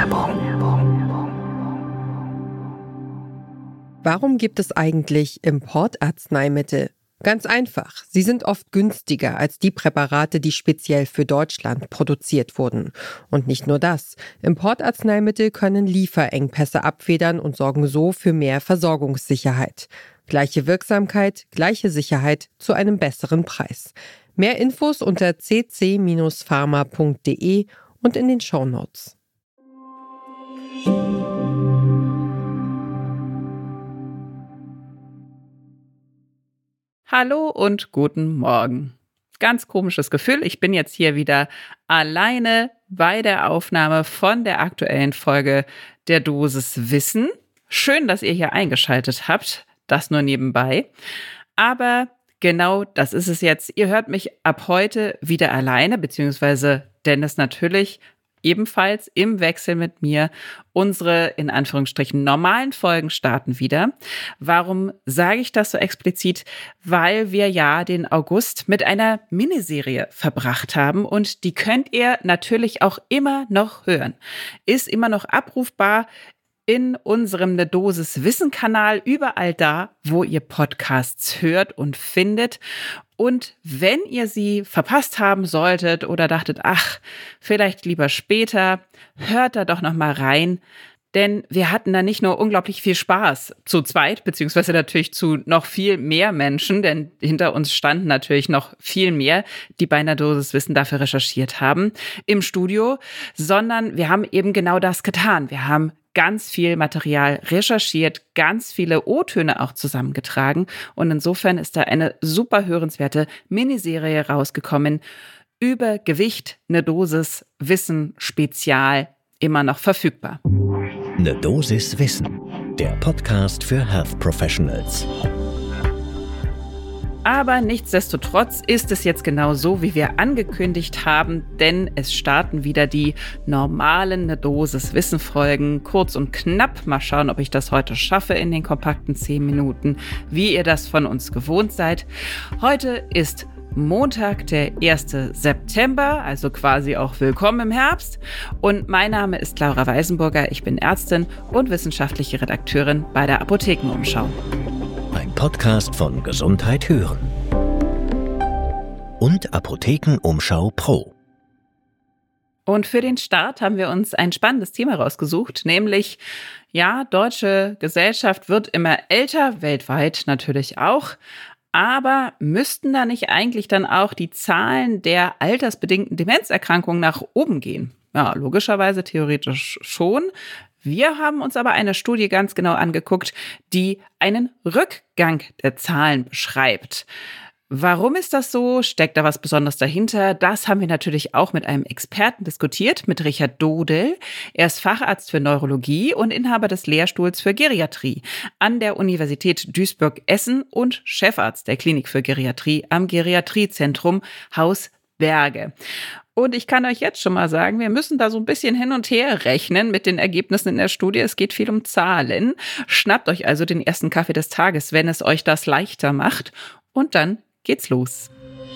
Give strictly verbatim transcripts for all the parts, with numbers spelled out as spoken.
Warum gibt es eigentlich Importarzneimittel? Ganz einfach, sie sind oft günstiger als die Präparate, die speziell für Deutschland produziert wurden. Und nicht nur das, Importarzneimittel können Lieferengpässe abfedern und sorgen so für mehr Versorgungssicherheit. Gleiche Wirksamkeit, gleiche Sicherheit zu einem besseren Preis. Mehr Infos unter c c Bindestrich pharma punkt d e und in den Shownotes. Hallo und guten Morgen. Ganz komisches Gefühl. Ich bin jetzt hier wieder alleine bei der Aufnahme von der aktuellen Folge der Dosis Wissen. Schön, dass ihr hier eingeschaltet habt. Das nur nebenbei. Aber genau das ist es jetzt. Ihr hört mich ab heute wieder alleine, beziehungsweise Dennis natürlich ebenfalls im Wechsel mit mir. Unsere, in Anführungsstrichen, normalen Folgen starten wieder. Warum sage ich das so explizit? Weil wir ja den August mit einer Miniserie verbracht haben und die könnt ihr natürlich auch immer noch hören. Ist immer noch abrufbar in unserem Ne Dosis Wissen-Kanal, überall da, wo ihr Podcasts hört und findet. Und wenn ihr sie verpasst haben solltet oder dachtet, ach, vielleicht lieber später, hört da doch noch mal rein. Denn wir hatten da nicht nur unglaublich viel Spaß zu zweit, beziehungsweise natürlich zu noch viel mehr Menschen, denn hinter uns standen natürlich noch viel mehr, die bei einer Dosis Wissen dafür recherchiert haben im Studio, sondern wir haben eben genau das getan. Wir haben ganz viel Material recherchiert, ganz viele O-Töne auch zusammengetragen und insofern ist da eine super hörenswerte Miniserie rausgekommen über Gewicht, eine Dosis Wissen Spezial, immer noch verfügbar. Ne Dosis Wissen, der Podcast für Health Professionals. Aber nichtsdestotrotz ist es jetzt genau so, wie wir angekündigt haben, denn es starten wieder die normalen Ne Dosis Wissen Folgen, kurz und knapp. Mal schauen, ob ich das heute schaffe in den kompakten zehn Minuten, wie ihr das von uns gewohnt seid. Heute ist Montag, der erste September, also quasi auch willkommen im Herbst. Und mein Name ist Laura Weisenburger, ich bin Ärztin und wissenschaftliche Redakteurin bei der Apothekenumschau. Ein Podcast von Gesundheit hören und Apothekenumschau Pro. Und für den Start haben wir uns ein spannendes Thema rausgesucht, nämlich, ja, deutsche Gesellschaft wird immer älter, weltweit natürlich auch. Aber müssten da nicht eigentlich dann auch die Zahlen der altersbedingten Demenzerkrankungen nach oben gehen? Ja, logischerweise theoretisch schon. Wir haben uns aber eine Studie ganz genau angeguckt, die einen Rückgang der Zahlen beschreibt. Warum ist das so? Steckt da was Besonderes dahinter? Das haben wir natürlich auch mit einem Experten diskutiert, mit Richard Dodel. Er ist Facharzt für Neurologie und Inhaber des Lehrstuhls für Geriatrie an der Universität Duisburg-Essen und Chefarzt der Klinik für Geriatrie am Geriatriezentrum Haus Berge. Und ich kann euch jetzt schon mal sagen, wir müssen da so ein bisschen hin und her rechnen mit den Ergebnissen in der Studie. Es geht viel um Zahlen. Schnappt euch also den ersten Kaffee des Tages, wenn es euch das leichter macht. Und dann geht's los.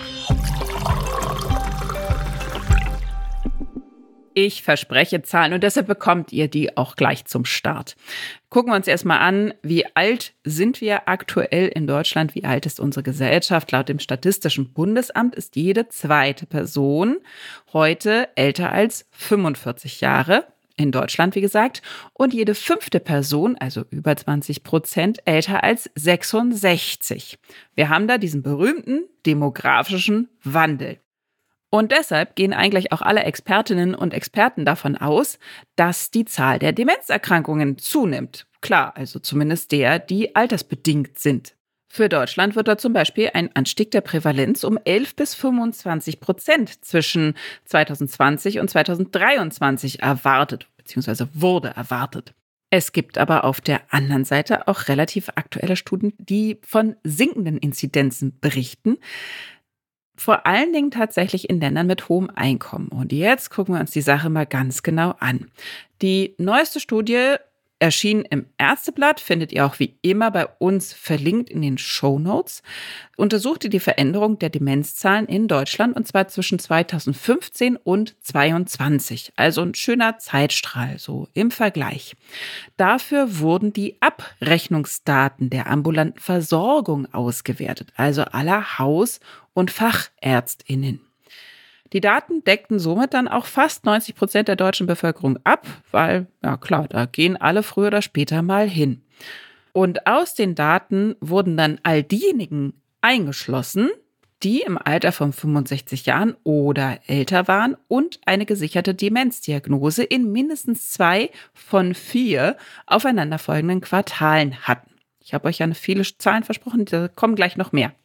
Ich verspreche Zahlen und deshalb bekommt ihr die auch gleich zum Start. Gucken wir uns erstmal an, wie alt sind wir aktuell in Deutschland, wie alt ist unsere Gesellschaft? Laut dem Statistischen Bundesamt ist jede zweite Person heute älter als fünfundvierzig Jahre. In Deutschland, wie gesagt, und jede fünfte Person, also über zwanzig Prozent, älter als sechsundsechzig. Wir haben da diesen berühmten demografischen Wandel. Und deshalb gehen eigentlich auch alle Expertinnen und Experten davon aus, dass die Zahl der Demenzerkrankungen zunimmt. Klar, also zumindest der, die altersbedingt sind. Für Deutschland wird da zum Beispiel ein Anstieg der Prävalenz um elf bis fünfundzwanzig Prozent zwischen zweitausendzwanzig und zweitausenddreiundzwanzig erwartet, beziehungsweise wurde erwartet. Es gibt aber auf der anderen Seite auch relativ aktuelle Studien, die von sinkenden Inzidenzen berichten. Vor allen Dingen tatsächlich in Ländern mit hohem Einkommen. Und jetzt gucken wir uns die Sache mal ganz genau an. Die neueste Studie Erschien im Ärzteblatt, findet ihr auch wie immer bei uns verlinkt in den Shownotes, untersuchte die Veränderung der Demenzzahlen in Deutschland und zwar zwischen zweitausendfünfzehn und zweitausendzweiundzwanzig. Also ein schöner Zeitstrahl, so im Vergleich. Dafür wurden die Abrechnungsdaten der ambulanten Versorgung ausgewertet, also aller Haus- und FachärztInnen. Die Daten deckten somit dann auch fast neunzig Prozent der deutschen Bevölkerung ab, weil, ja klar, da gehen alle früher oder später mal hin. Und aus den Daten wurden dann all diejenigen eingeschlossen, die im Alter von fünfundsechzig Jahren oder älter waren und eine gesicherte Demenzdiagnose in mindestens zwei von vier aufeinanderfolgenden Quartalen hatten. Ich habe euch ja viele Zahlen versprochen, da kommen gleich noch mehr.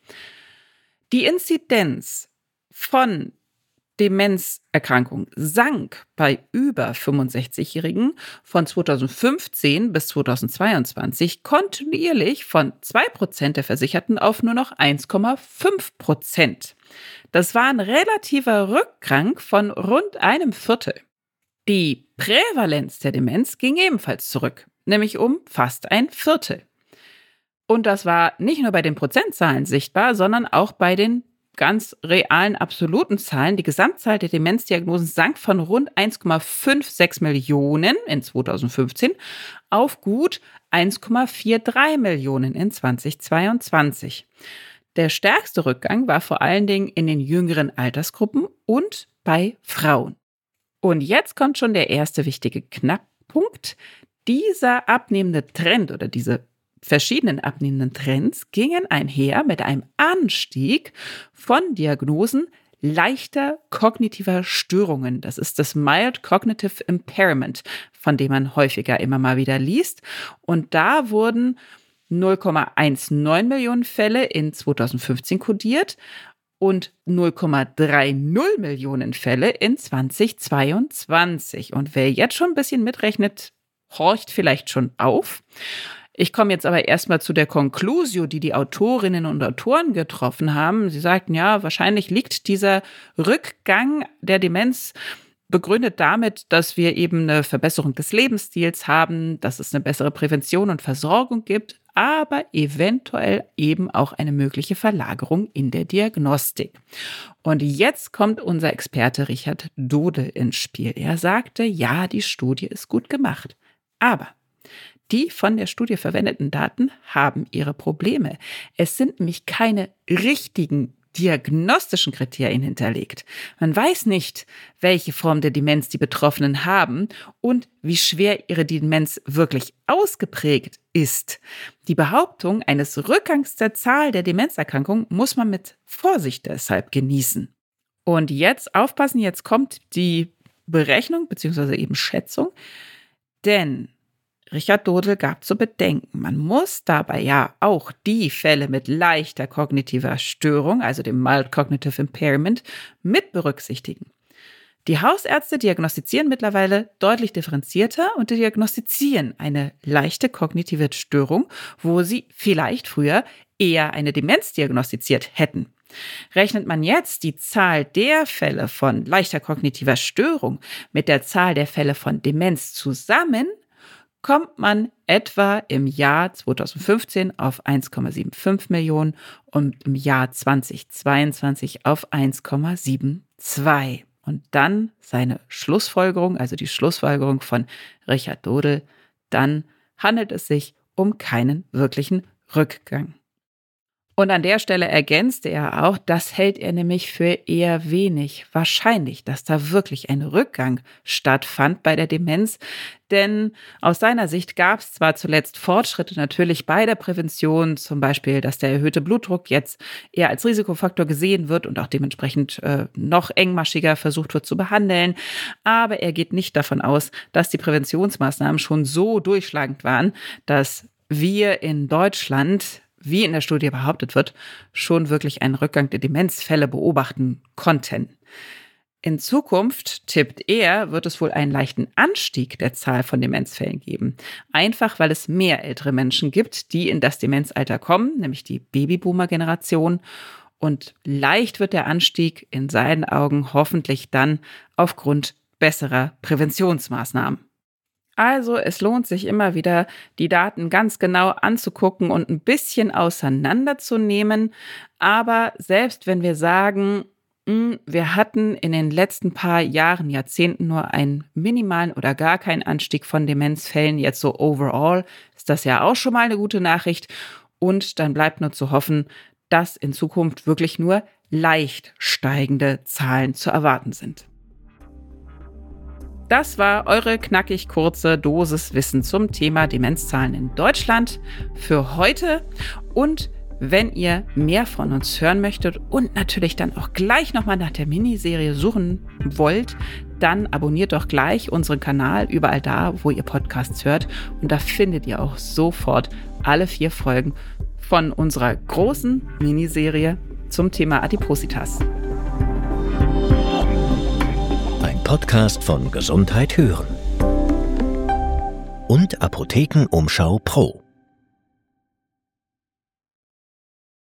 Die Inzidenz von Demenzerkrankung sank bei über fünfundsechzigjährigen von zweitausendfünfzehn bis zweitausendzweiundzwanzig kontinuierlich von zwei Prozent der Versicherten auf nur noch eins Komma fünf Prozent. Das war ein relativer Rückgang von rund einem Viertel. Die Prävalenz der Demenz ging ebenfalls zurück, nämlich um fast ein Viertel. Und das war nicht nur bei den Prozentzahlen sichtbar, sondern auch bei den ganz realen absoluten Zahlen. Die Gesamtzahl der Demenzdiagnosen sank von rund eins Komma sechsundfünfzig Millionen in zweitausendfünfzehn auf gut eins Komma dreiundvierzig Millionen in zweitausendzweiundzwanzig. Der stärkste Rückgang war vor allen Dingen in den jüngeren Altersgruppen und bei Frauen. Und jetzt kommt schon der erste wichtige Knackpunkt. Dieser abnehmende Trend oder diese verschiedenen abnehmenden Trends gingen einher mit einem Anstieg von Diagnosen leichter kognitiver Störungen. Das ist das Mild Cognitive Impairment, von dem man häufiger immer mal wieder liest. Und da wurden null Komma neunzehn Millionen Fälle in zweitausendfünfzehn kodiert und null Komma dreißig Millionen Fälle in zweitausendzweiundzwanzig. Und wer jetzt schon ein bisschen mitrechnet, horcht vielleicht schon auf. Ich komme jetzt aber erstmal zu der Conclusio, die die Autorinnen und Autoren getroffen haben. Sie sagten, ja, wahrscheinlich liegt dieser Rückgang der Demenz begründet damit, dass wir eben eine Verbesserung des Lebensstils haben, dass es eine bessere Prävention und Versorgung gibt, aber eventuell eben auch eine mögliche Verlagerung in der Diagnostik. Und jetzt kommt unser Experte Richard Dodel ins Spiel. Er sagte, ja, die Studie ist gut gemacht, aber die von der Studie verwendeten Daten haben ihre Probleme. Es sind nämlich keine richtigen diagnostischen Kriterien hinterlegt. Man weiß nicht, welche Form der Demenz die Betroffenen haben und wie schwer ihre Demenz wirklich ausgeprägt ist. Die Behauptung eines Rückgangs der Zahl der Demenzerkrankungen muss man mit Vorsicht deshalb genießen. Und jetzt aufpassen, jetzt kommt die Berechnung bzw. eben Schätzung, denn Richard Dodel gab zu bedenken, man muss dabei ja auch die Fälle mit leichter kognitiver Störung, also dem Mild Cognitive Impairment, mit berücksichtigen. Die Hausärzte diagnostizieren mittlerweile deutlich differenzierter und diagnostizieren eine leichte kognitive Störung, wo sie vielleicht früher eher eine Demenz diagnostiziert hätten. Rechnet man jetzt die Zahl der Fälle von leichter kognitiver Störung mit der Zahl der Fälle von Demenz zusammen, kommt man etwa im Jahr zweitausendfünfzehn auf eins Komma fünfundsiebzig Millionen und im Jahr zweitausendzweiundzwanzig auf eins Komma zweiundsiebzig. Und dann seine Schlussfolgerung, also die Schlussfolgerung von Richard Dodel, dann handelt es sich um keinen wirklichen Rückgang. Und an der Stelle ergänzte er auch, das hält er nämlich für eher wenig wahrscheinlich, dass da wirklich ein Rückgang stattfand bei der Demenz. Denn aus seiner Sicht gab es zwar zuletzt Fortschritte natürlich bei der Prävention, zum Beispiel, dass der erhöhte Blutdruck jetzt eher als Risikofaktor gesehen wird und auch dementsprechend äh, noch engmaschiger versucht wird zu behandeln. Aber er geht nicht davon aus, dass die Präventionsmaßnahmen schon so durchschlagend waren, dass wir in Deutschland, wie in der Studie behauptet wird, schon wirklich einen Rückgang der Demenzfälle beobachten konnten. In Zukunft, tippt er, wird es wohl einen leichten Anstieg der Zahl von Demenzfällen geben. Einfach, weil es mehr ältere Menschen gibt, die in das Demenzalter kommen, nämlich die Babyboomer-Generation. Und leicht wird der Anstieg in seinen Augen hoffentlich dann aufgrund besserer Präventionsmaßnahmen. Also es lohnt sich immer wieder, die Daten ganz genau anzugucken und ein bisschen auseinanderzunehmen. Aber selbst wenn wir sagen, mh, wir hatten in den letzten paar Jahren, Jahrzehnten nur einen minimalen oder gar keinen Anstieg von Demenzfällen, jetzt so overall, ist das ja auch schon mal eine gute Nachricht. Und dann bleibt nur zu hoffen, dass in Zukunft wirklich nur leicht steigende Zahlen zu erwarten sind. Das war eure knackig kurze Dosis Wissen zum Thema Demenzzahlen in Deutschland für heute. Und wenn ihr mehr von uns hören möchtet und natürlich dann auch gleich nochmal nach der Miniserie suchen wollt, dann abonniert doch gleich unseren Kanal überall da, wo ihr Podcasts hört. Und da findet ihr auch sofort alle vier Folgen von unserer großen Miniserie zum Thema Adipositas. Podcast von Gesundheit hören und Apothekenumschau Pro.